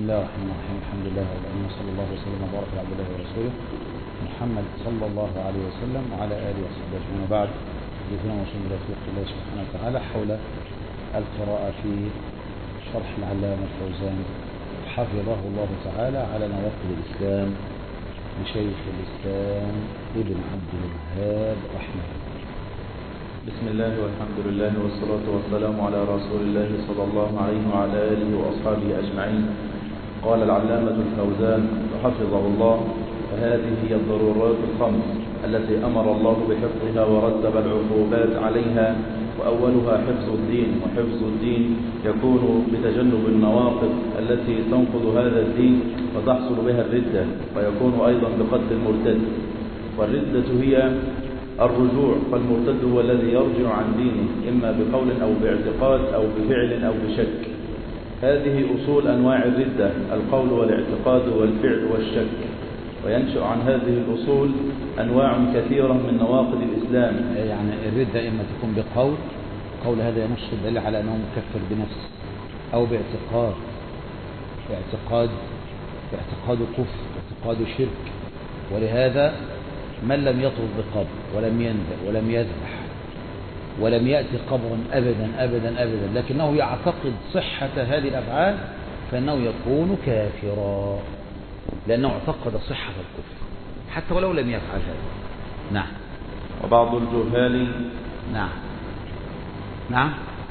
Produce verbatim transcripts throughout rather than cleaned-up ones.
الله الرحمن الرحيم. الحمد لله رب العالمين، صلى الله وسلم وبارك على عبد الله ورسوله محمد صلى الله عليه وسلم وعلى اله وصحبه اجمعين. وبعد، يذكرنا وصول الى توفيق الله سبحانه وتعالى حول القراءة في شرح العلامة الفوزان حفظه الله تعالى على نواقض الإسلام لشيخ الإسلام ابن عبد الوهاب رحمه الله. بسم الله والحمد لله والصلاة والسلام على رسول الله صلى الله عليه وعلى آله وأصحابه أجمعين. قال العلامة الفوزان حفظه الله: فهذه هي الضرورات الخمس التي أمر الله بحفظها ورتب العقوبات عليها، وأولها حفظ الدين. وحفظ الدين يكون بتجنب النواقض التي تنقض هذا الدين وتحصل بها الردة، ويكون أيضا بقتل المرتد. والردة هي الرجوع، فالمرتد هو الذي يرجع عن دينه إما بقول أو باعتقاد أو بفعل أو بشك. هذه أصول أنواع الردة: القول والاعتقاد والفعل والشك. وينشأ عن هذه الأصول أنواع كثيرة من نواقض الإسلام. يعني الردة إما تكون بقول، قول هذا ينص الدليل على أنه مكفر بنفسه، أو باعتقاد، اعتقاد اعتقاد كفر، اعتقاد شرك. ولهذا من لم يطرد بقبر ولم ينذر ولم يذبح ولم يأتي قبرا أبدا أبدا أبدا لكنه يعتقد صحة هذه الأفعال فإنه يكون كافرا، لأنه اعتقد صحة الكفر حتى ولو لم يفعل هذا. نعم. وبعض الجهال نعم نعم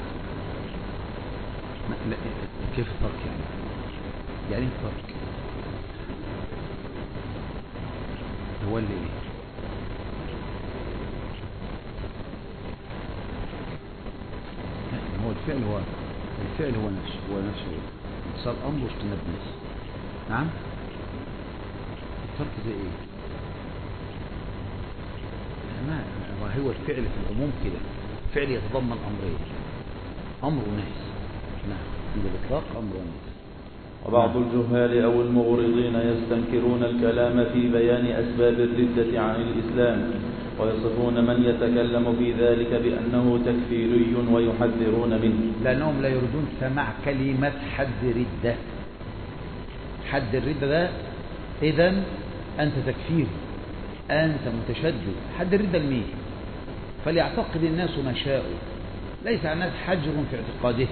كيف الفرق يعني؟ يعني الفرق هو اللي إيه؟ هو الفعل هو الفعل هو نفسه هو نفسه اتصال أمر واجتناب نفسه. نعم. الفرق زي ايه؟ ما هو الفعل في العموم كده، فعل يتضمن امرين، امر ونهي. نعم، عند الاطلاق امر ونهي. وبعض الجهال او المغرضين يستنكرون الكلام في بيان اسباب الردة عن الاسلام، ويصفون من يتكلم في ذلك بانه تكفيري ويحذرون منه، لانهم لا يريدون سماع كلمة حد ردة. حد الردة ده إذن أنت تكفير، أنت متشدد. حد الردة المين؟ فليعتقد الناس ما شاءوا، ليس على الناس حجر في اعتقاده،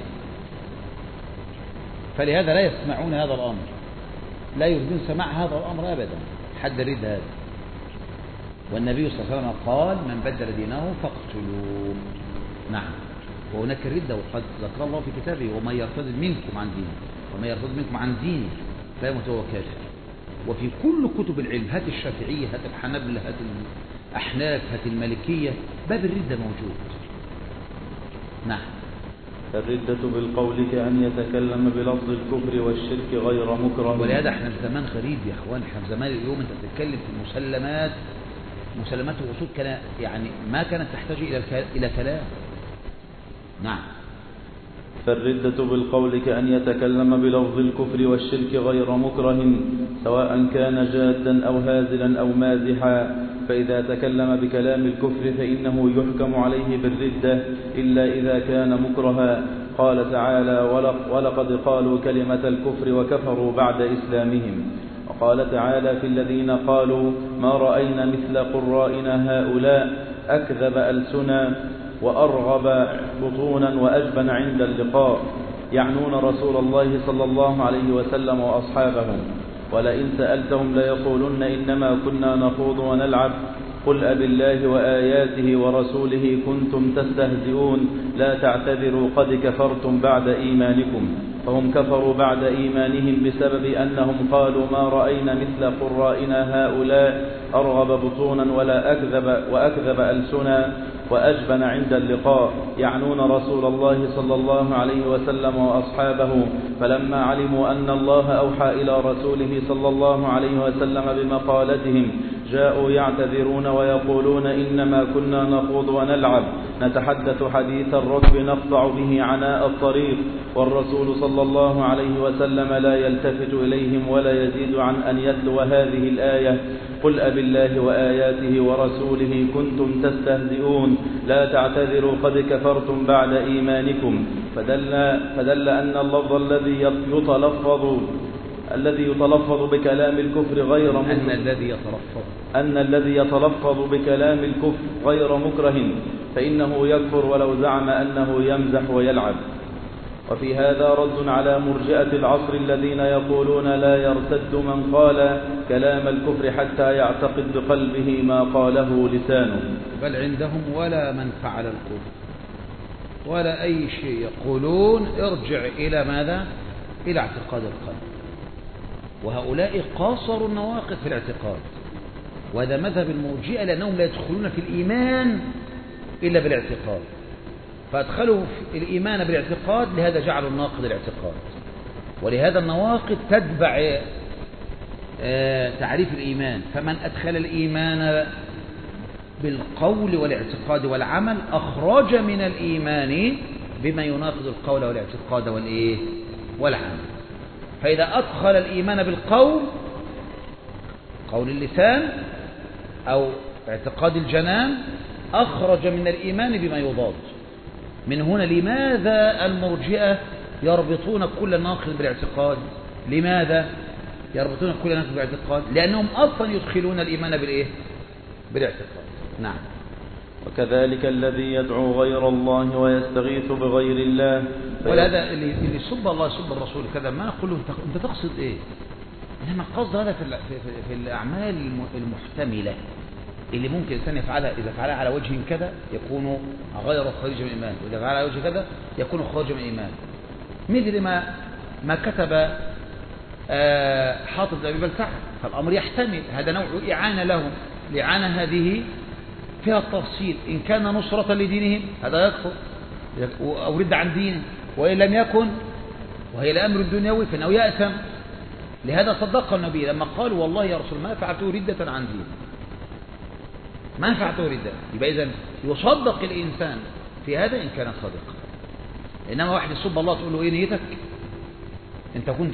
فلهذا لا يسمعون هذا الأمر، لا يريدون سماع هذا الأمر أبدا. حد الردة هذا. والنبي صلى الله عليه وسلم قال: من بدل دينه فاقتلوه. نعم. وهناك الردة، وقد ذكر الله في كتابه: ومن يرتد منكم عن دينه ومن يرتد منكم عن دينه لا يموت وهو كافر. وفي كل كتب العلم، هات الشافعية، هات الحنابلة، هات الأحناف، هات المالكية، باب الردة موجود. نعم. الردة بالقول كأن يتكلم بلفظ الكفر والشرك غير مكره. ولهذا احنا في زمان غريب يا اخوان، احنا في زمان اليوم انت بتتكلم في المسلمات، مسلمات الوصول كان يعني ما كانت تحتاج الى الى كلام. نعم. فالردة بالقول كأن يتكلم بلفظ الكفر والشرك غير مكره، سواء كان جادا أو هازلا أو مازحا. فإذا تكلم بكلام الكفر فإنه يحكم عليه بالردة إلا إذا كان مكرها. قال تعالى: ولقد قالوا كلمة الكفر وكفروا بعد إسلامهم. وقال تعالى في الذين قالوا: ما رأينا مثل قرائنا هؤلاء أكذب ألسنا وأرغب بطونا وأجبن عند اللقاء، يعنون رسول الله صلى الله عليه وسلم وأصحابه. ولئن سألتهم ليقولن إنما كنا نخوض ونلعب، قل أب الله وآياته ورسوله كنتم تستهزئون لا تعتذروا قد كفرتم بعد إيمانكم. فهم كفروا بعد إيمانهم بسبب أنهم قالوا: ما رأينا مثل قرائنا هؤلاء أرغب بطونا ولا أكذب وأكذب ألسنا وأجبن عند اللقاء، يعنون رسول الله صلى الله عليه وسلم وأصحابه. فلما علموا أن الله أوحى إلى رسوله صلى الله عليه وسلم بمقالتهم جاءوا يعتذرون ويقولون: إنما كنا نخوض ونلعب، نتحدث حديث الركب نقطع به عناء الطريق، والرسول صلى الله عليه وسلم لا يلتفت إليهم ولا يزيد عن أن يتلو هذه الآية: قل أب الله وآياته ورسوله كنتم تستهزئون لا تعتذروا قد كفرتم بعد إيمانكم. فدل, فدل أن اللفظ الذي يتلفظ الذي يتلفظ بكلام الكفر غير مكره أن الذي يتلفظ أن الذي يتلفظ بكلام الكفر غير مكره فإنه يكفر ولو زعم أنه يمزح ويلعب. وفي هذا رد على مرجئة العصر الذين يقولون لا يرتد من قال كلام الكفر حتى يعتقد بقلبه ما قاله لسانه، بل عندهم ولا من فعل الكفر ولا أي شيء، يقولون ارجع إلى ماذا؟ إلى اعتقاد القلب. وهؤلاء قاصروا النواقض في الاعتقاد، وهذا مذهب المرجئة لأنهم لا يدخلون في الإيمان إلا بالاعتقاد، فأدخلوا في الإيمان بالاعتقاد، لهذا جعلوا الناقض الاعتقاد. ولهذا النواقض تتبع تعريف الإيمان، فمن أدخل الإيمان بالقول والاعتقاد والعمل أخرج من الإيمان بما يناقض القول والاعتقاد والإيه والعمل. فإذا أدخل الإيمان بالقول، قول اللسان أو اعتقاد الجنان، أخرج من الإيمان بما يضاد. من هنا لماذا المرجئة يربطون كل ناقض بالاعتقاد؟ لماذا يربطون كل ناقض بالاعتقاد؟ لأنهم أصلا يدخلون الإيمان بالإيه؟ بالاعتقاد. نعم. وكذلك الذي يدعو غير الله ويستغيث بغير الله، ولهذا اللي اللي يسب الله يسب الرسول كذا، ما نقول له انت انت تقصد ايه؟ انما القصد هذا في في, في الاعمال المحتمله اللي ممكن الانسان يفعلها، اذا فعلها على وجه كذا يكون غير خارج من الايمان، واذا فعلها على وجه كذا يكون خارج من الايمان. مثل ما ما كتب حاطب بن ابي بلتع، فالامر يحتمل، هذا نوع اعانه لهم. الاعانه هذه فيها التفصيل، إن كان نصرة لدينهم هذا يكفر أو رد عن دينه، وإن لم يكن وهي الأمر الدنيوي فإنه يأثم. لهذا صدق النبي لما قال والله يا رسول ما فعلته ردة عن دين، ما فعلته ردة. يبقى إذن يصدق الإنسان في هذا إن كان صادقا. إنما واحد يسب الله تقول له إيه نيتك؟ أنت كنت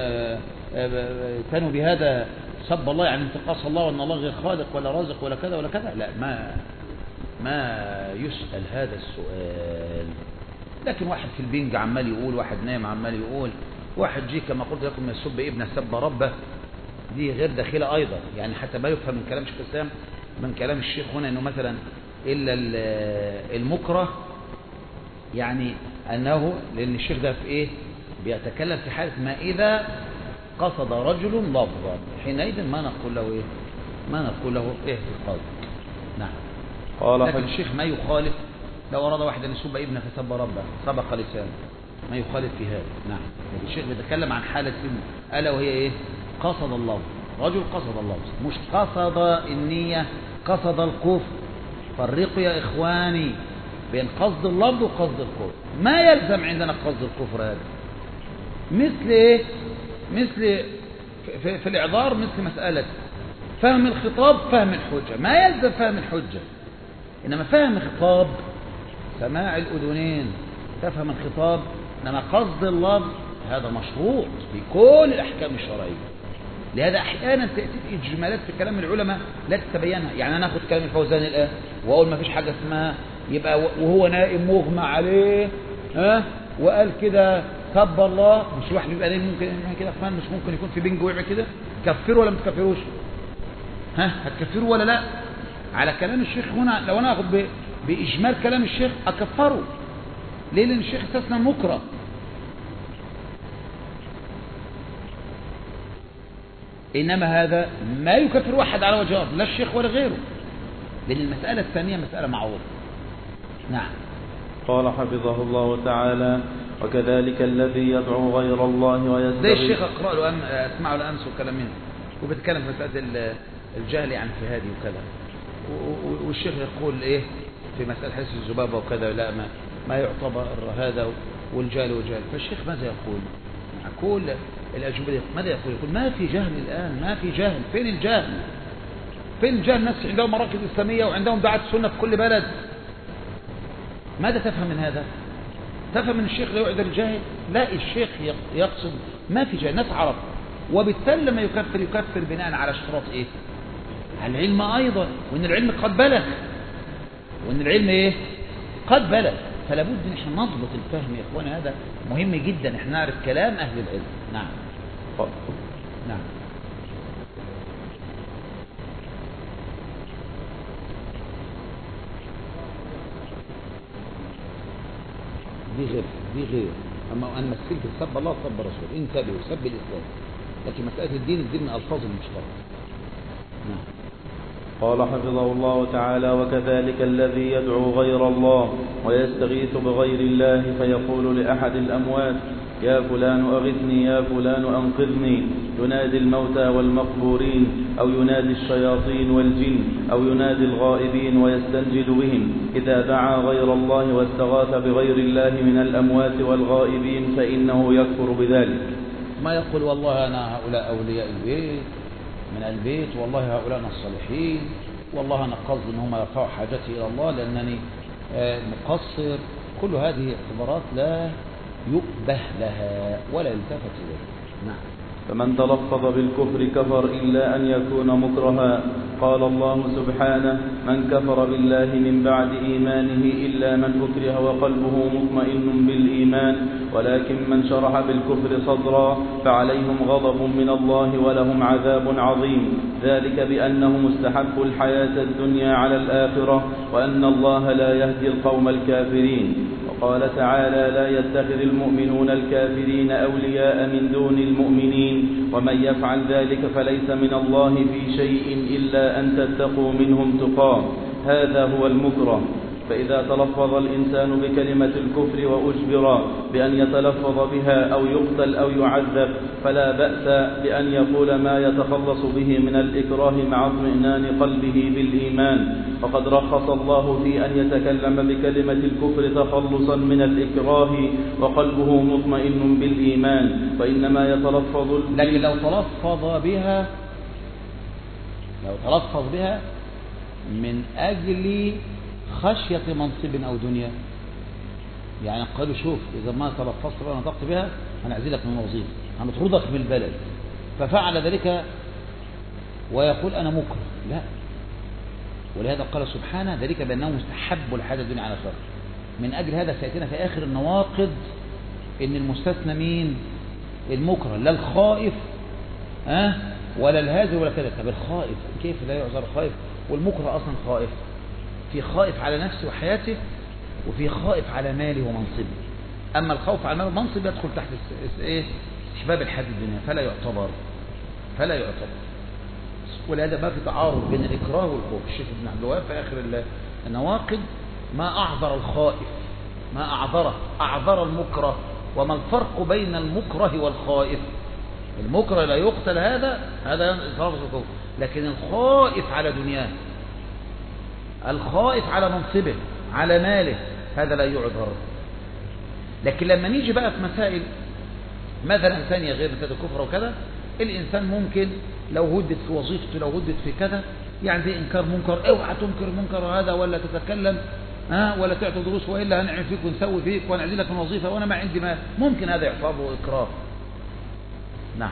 تنوي بهذا سب الله يعني انتقاص الله وأن الله غير خالق ولا رازق ولا كذا ولا كذا؟ لا، ما ما يسأل هذا السؤال. لكن واحد في البنج عمال يقول، واحد نايم عمال يقول، واحد جي كما قلت لكم يسب ابنه سب ربه، دي غير داخله أيضا. يعني حتى ما يفهم من كلام شيخ الإسلام، من كلام الشيخ هنا أنه مثلا إلا المكره، يعني أنه لأن الشيخ ده في إيه بيتكلم في حالة ما إذا قصد رجل لفظا، حينئذ ما نقول له إيه ما نقول له إيه في القول. نعم. لكن الشيخ ما يخالف لو أراد واحد أن يسب ابنه فسب ربه سبق لسانه، ما يخالف في هذا. نعم. لكن الشيخ بيتكلم عن حالة ألا وهي إيه؟ قصد اللفظ، رجل قصد اللفظ، مش قصد النية، قصد الكفر. فرقوا يا إخواني بين قصد اللفظ وقصد الكفر. ما يلزم عندنا قصد الكفر هذا، مثل إيه؟ مثل في, في الإعذار، مثل مسألة فهم الخطاب فهم الحجة، ما يلزم فهم الحجة، إنما فهم الخطاب سماع الأذنين تفهم الخطاب. إنما قصد اللفظ هذا مشروط في كل الأحكام الشرعية. لهذا أحيانا تأتي إجمالات في كلام العلماء لا تتبينها. يعني أنا أخذ كلام الفوزان الآن وأقول ما فيش حاجة اسمها يبقى وهو نائم مغمى عليه ها وقال كده سب الله، مش واحد يبقى نائم ممكن كده فهم، مش ممكن يكون في بنج وقع كده، كفروا ولا ما تكفروش؟ ها هتكفروا ولا لا؟ على كلام الشيخ هنا لو أنا أخذ بإجمال كلام الشيخ أكفره. ليه؟ لأن الشيخ استثنى مكره. إنما هذا ما يكفر واحد على وجه الأرض، لا الشيخ ولا غيره، لأن المسألة الثانية مسألة معروفة. نعم. قال حفظه الله تعالى: وكذلك الذي يدعو غير الله ويستغيث. زي الشيخ أقرأ له أم أسمع له أمس وكلام منه، وبتكلم في مسألة الجهل عن في هذه وكذا، والشيخ يقول إيه في مسألة حديث الذبابة وكذا، لا ما ما يعتبر هذا والجهل وجهل. فالشيخ ماذا يقول؟ كل الأجوبة ماذا يقول؟ يقول ما في جهل الآن، ما في جهل. فين الجهل؟ فين الجهل؟ الناس عندهم مراكز إسلامية وعندهم دعاة السنة في كل بلد. ماذا تفهم من هذا؟ تفهم من الشيخ لا يعذر الجاهل؟ لا، الشيخ يقصد ما في جهل، ناس عرب، وبالتالي لما يكفر يكفر بناء على اشتراط ايه؟ على العلم ايضا، وان العلم قد بلغ، وان العلم ايه؟ قد بلغ. فلا بد ان احنا نضبط الفهم يا اخوانا، هذا مهم جدا، احنا نعرف كلام اهل العلم. نعم. دي غير. أما أن مثلت سب الله سب رسول انتبهوا سب الإسلام، لكن مسألة الدين الدين من ألفاظ المشترك. نعم. قال حفظه الله تعالى: وكذلك الذي يدعو غير الله ويستغيث بغير الله فيقول لأحد الأموات: يا فلان أغثني، يا فلان أنقذني، ينادي الموتى والمقبورين، أو ينادي الشياطين والجن، أو ينادي الغائبين ويستنجد بهم. إذا دعا غير الله واستغاث بغير الله من الأموات والغائبين فإنه يكفر بذلك. ما يقول والله أنا هؤلاء أولياء البيت من البيت، والله هؤلاء الصالحين، والله أنا قصد أنهم يرفعوا حاجتي إلى الله لأنني مقصر. كل هذه اعتبارات لا يؤبه لها ولا يلتفت إليها. نعم. فمن تلفظ بالكفر كفر إلا أن يكون مكرها. قال الله سبحانه: من كفر بالله من بعد إيمانه إلا من أكره وقلبه مطمئن بالإيمان، ولكن من شرح بالكفر صدرا فعليهم غضب من الله ولهم عذاب عظيم، ذلك بأنهم استحبوا الحياة الدنيا على الآخرة، وأن الله لا يهدي القوم الكافرين. وقال تعالى: لا يتخذ المؤمنون الكافرين أولياء من دون المؤمنين، ومن يفعل ذلك فليس من الله في شيء إلا أن تتقوا منهم تقاه. هذا هو المكره. فإذا تلفظ الإنسان بكلمة الكفر وأجبر بأن يتلفظ بها أو يقتل أو يعذب فلا بأس بأن يقول ما يتخلص به من الإكراه مع اطمئنان قلبه بالإيمان. وقد رخص الله في أن يتكلم بكلمة الكفر تخلصا من الإكراه وقلبه مطمئن بالإيمان، فإنما يتلفظ. لكن لو تلفظ بها لو تلفظ بها من أجل خشية منصب أو دنيا، يعني قالوا شوف إذا ما تلفظت بها ونطقت بها هنعزلك من الوظيفة، هنطردك من البلد، ففعل ذلك ويقول أنا مكره. لا، ولهذا قال سبحانه: ذلك بأنه مستحب الحياة الدنيا على الآخرة. من أجل هذا سيأتينا في آخر النواقض إن المستثنى مين؟ المكره، لا الخائف أه؟ ولا الهازل ولا كذا. طب الخائف كيف لا يعذر الخائف؟ والمكره أصلا خائف، في خائف على نفسه وحياته، وفي خائف على ماله ومنصبه. أما الخوف على ماله ومنصبه يدخل تحت إيه؟ استحباب الحياة الدنيا، فلا يعتبر فلا يعتبر ولهذا ما في تعارض بين الإكراه والخوف. الشيخ ابن عبد الوهاب في آخر النواقض: ما أعذر الخائف، ما أعذره، أعذر المكره. وما الفرق بين المكره والخائف؟ المكره لا يقتل، هذا هذا إصرار الخوف، لكن الخائف على دنياه، الخائف على منصبه، على ماله، هذا لا يعذر. لكن لما نيجي بقى في مسائل مثلا ثانية غير مسائل الكفر وكذا، الإنسان ممكن لو هدد في وظيفته، لو هدد في كذا، يعني زي إنكار منكر، اوعى تنكر منكر هذا، ولا تتكلم ها، ولا تعطي دروس، وإلا هنعمل فيك ونسوي فيك ونعزلك من وظيفة وأنا ما عندي مال، ممكن هذا يعتبر إكراه. نعم.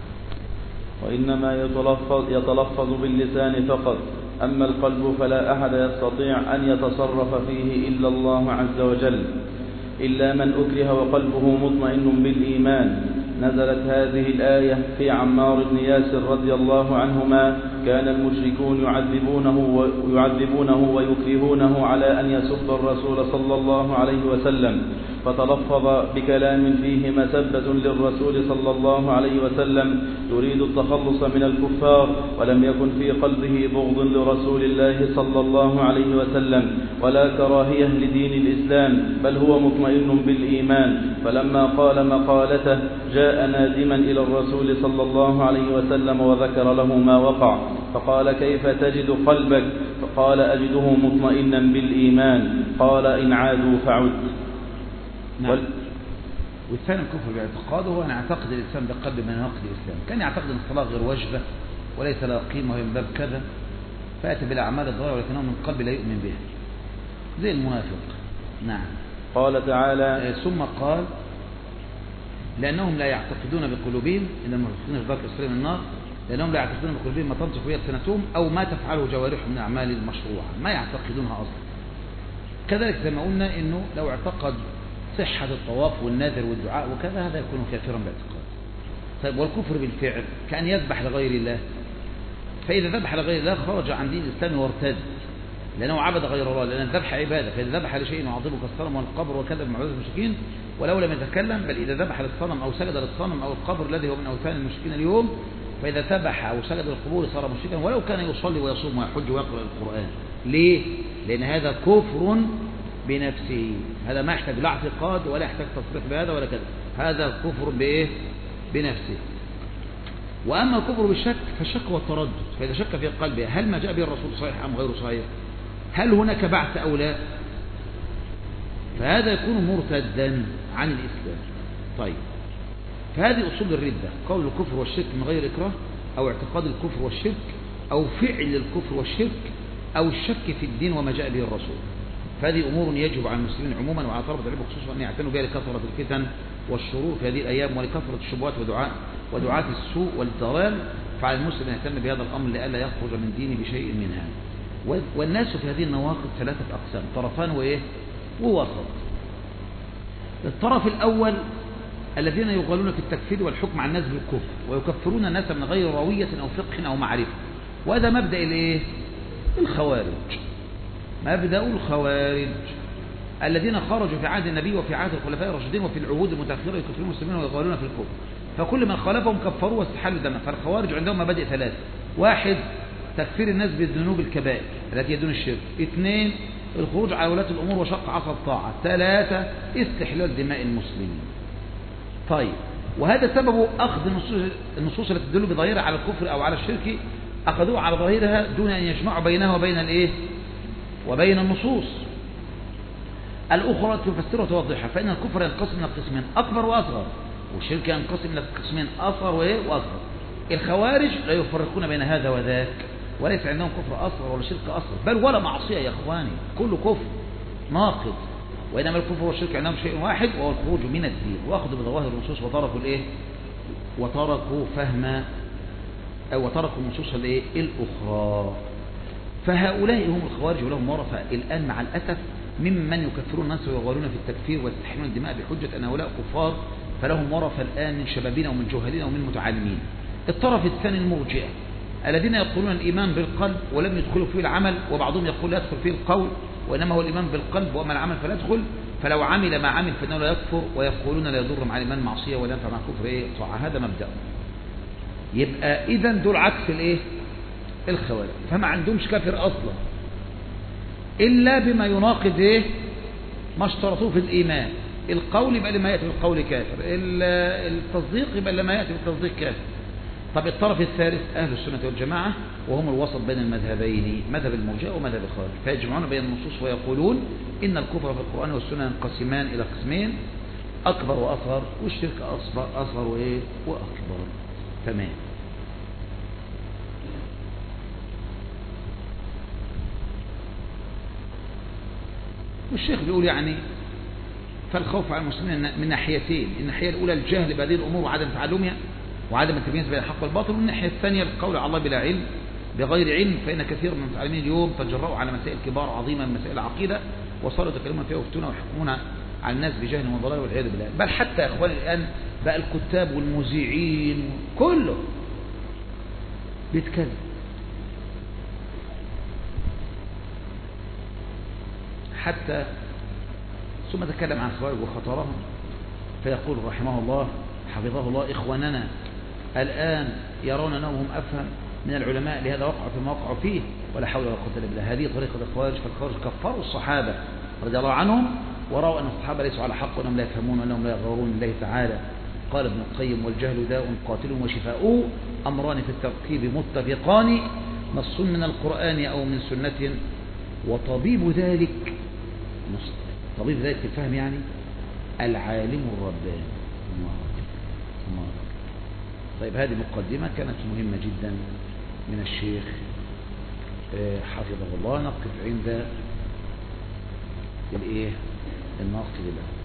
وإنما يتلفظ, يتلفظ باللسان فقط، أما القلب فلا أحد يستطيع أن يتصرف فيه إلا الله عز وجل، إلا من أكره وقلبه مطمئن بالإيمان. نزلت هذه الآية في عمار بن ياسر رضي الله عنهما: كان المشركون يعذبونه ويعذبونه ويكرهونه على أن يسب الرسول صلى الله عليه وسلم، فتلفظ بكلام فيه مسبة للرسول صلى الله عليه وسلم يريد التخلص من الكفار، ولم يكن في قلبه بغض لرسول الله صلى الله عليه وسلم ولا كراهية لدين الإسلام، بل هو مطمئن بالإيمان. فلما قال مقالته جاء نادما إلى الرسول صلى الله عليه وسلم وذكر له ما وقع، فقال: كيف تجد قلبك؟ فقال: أجده مطمئنا بالإيمان. قال: إن عادوا فعد. نعم. وال... والثاني الكفر باعتقاده هو أن يعتقد الإنسان بقلب من نواقض الإسلام، كان يعتقد أن الصلاة غير واجبة وليس لها قيمة وهي من باب كذا، فأتى بالأعمال الظاهرة ولكنه من قلب لا يؤمن بها، زي المنافق. نعم. قال تعالى: ثم قال: لأنهم لا يعتقدون بقلوبهم، إن المنافقين في باب الإسلام النار، لأنهم لا يعتقدون بقلوبهم ما تنطق به ألسنتهم أو ما تفعله جوارحهم من أعمال المشروعة، ما يعتقدونها أصلا. كذلك زي ما قلنا إنه لو اعتقد صحة الطواف والنذر والدعاء وكذا، هذا يكون كافرا باعتقاد. طيب والكفر بالفعل كأن يذبح لغير الله، فإذا ذبح لغير الله خرج عن دين الإسلام وارتد، لأنه عبد غير الله، لأن الذبح عبادة، فإذا ذبح لشيء يعظمه كالصنم والقبر وكذا من عبادة المشركين، ولو لم يتكلم، بل إذا ذبح للصنم أو سجد للصنم أو القبر الذي هو من أوثان المشركين اليوم، فإذا ذبح أو سجد للقبور صار مشركا ولو كان يصلي ويصوم ويحج ويقرأ القرآن. ليه؟ لأن هذا كفر بنفسه، هذا ما يحتاج لا اعتقاد ولا يحتاج تصريح بهذا ولا كذا، هذا كفر بإيه؟ بنفسه. وأما الكفر بالشك فالشك هو التردد، فإذا شك في قلبه هل ما جاء به الرسول صحيح أم غير صحيح، هل هناك بعث أو لا، فهذا يكون مرتدا عن الإسلام. طيب، فهذه أصول الردة: قول الكفر والشرك من غير إكراه، أو اعتقاد الكفر والشرك، أو فعل الكفر والشرك، أو الشك في الدين وما جاء به الرسول. فهذه أمور يجب على المسلمين عموما وعلى طلبة العلم خصوصا أن يعتنوا بها لكثرة الفتن والشرور في هذه الأيام ولكثرة الشبهات ودعاء ودعاة السوء والضلال، فعلى المسلم أن يهتم بهذا الأمر لئلا يخرج من دينه بشيء من هذا. والناس في هذه النواقض ثلاثة أقسام: طرفان وإيه؟ ووسط. الطرف الأول الذين يغالون في التكفير والحكم على الناس بالكفر ويكفرون الناس من غير روية أو فقه أو معرفة، وهذا مبدأ الإيه؟ الخوارج. مبدأ الخوارج الذين خرجوا في عهد النبي وفي عهد الخلفاء الراشدين وفي العهود المتأخرة يكفرون المسلمين ويغالون في الكفر، فكل من خالفهم كفروا واستحلوا دمه. فالخوارج عندهم مبادئ ثلاثة: واحد، تكفير الناس بالذنوب الكبائر التي دون الشرك. اثنين، الخروج على ولاة الأمور وشق عصا الطاعة. ثلاثة، استحلال دماء المسلمين. طيب، وهذا سبب أخذ النصوص التي تدل بظاهرها على الكفر أو على الشرك، أخذوها على ظاهرها دون أن يجمعوا بينها وبين الإيه؟ وبين النصوص الأخرى تفسرها وتوضحها. فإن الكفر ينقسم إلى قسمين: أكبر وأصغر، والشرك ينقسم إلى قسمين: أصغر وأصغر. الخوارج لا يفرقون بين هذا وذاك، وليس عندهم كفر أصغر ولا شرك أصغر، بل ولا معصية يا إخواني، كل كفر ناقض. وإنما الكفر والشرك عندهم شيء واحد وهو الخروج من الدين، وأخذوا بظواهر النصوص وتركوا الإيه؟ وتركوا فهم أو وتركوا النصوص الإيه؟ الأخرى. فهؤلاء هم الخوارج ولهم ورثة الآن مع الأسف ممن يكفرون الناس ويغالون في التكفير ويستحلون الدماء بحجة أن هؤلاء كفار، فلهم ورثة الآن من شبابنا ومن جهالنا ومن متعلمين. الطرف الثاني المرجئة الذين يقولون الإيمان بالقلب ولم يدخلوا فيه العمل، وبعضهم يقول لا يدخل فيه القول وإنما هو الإيمان بالقلب وأما العمل فلا يدخل، فلو عمل ما عمل فإنه لا يكفر، ويقولون لا يضر مع الإيمان معصية ولا ينفع مع الكفر إيه؟ طاعة. هذا مبدأ. يبقى إذا دول عكس الإيه؟ الخوارج. فما عندهمش كافر أصلا إلا بما يناقض إيه؟ ما اشترطوه في الإيمان. القول يبقى لما يأتي بالقول كافر، التصديق يبقى لما يأتي بالتصديق كافر. طب الطرف الثالث أهل السنة والجماعة، وهم الوسط بين المذهبين، مذهب المرجئة ومذهب الخوارج، فيجمعون بين النصوص ويقولون إن الكفر في القرآن والسنة ينقسمان إلى قسمين: أكبر وأصغر، والشرك أصغر أصغر وإيه؟ وأكبر. تمام. والشيخ بيقول يعني فالخوف على المسلمين من ناحيتين: الناحية الأولى الجهل بهذه الأمور وعدم تعلمها وعدم التمييز بين الحق والباطل، والناحية الثانية القول على الله بلا علم بغير علم، فإن كثير من المتعلمين اليوم تجرؤوا على مسائل كبار عظيمة من مسائل العقيدة وصاروا يتكلمون فيها ويفتون ويحكمون على الناس بجهل وضلال والعياذ بالله. بل حتى يا إخواني الآن بقى الكتاب والمذيعين كله بيتكلم. حتى ثم تكلم عن الخوارج وخطرهم فيقول رحمه الله حفظه الله: إخواننا الآن يرون أنهم أفهم من العلماء لهذا وقعوا فيما وقعوا فيه ولا حول ولا قوة إلا بالله. هذه طريقة الخوارج. فالخوارج كفروا الصحابة رضي الله عنهم ورأوا أن الصحابة ليسوا على حق وأنهم لا يفهمون وأنهم لا يغارون الله تعالى. قال ابن القيم: والجهل داء قاتل وشفاؤه أمران في التركيب متفقان، نص من القرآن أو من سنة، وطبيب ذلك طبيب ذلك في الفهم يعني العالم الرباني. الله الله. طيب، هذه مقدمة كانت مهمة جدا من الشيخ حفظه الله. نقف عند الايه الناقل له.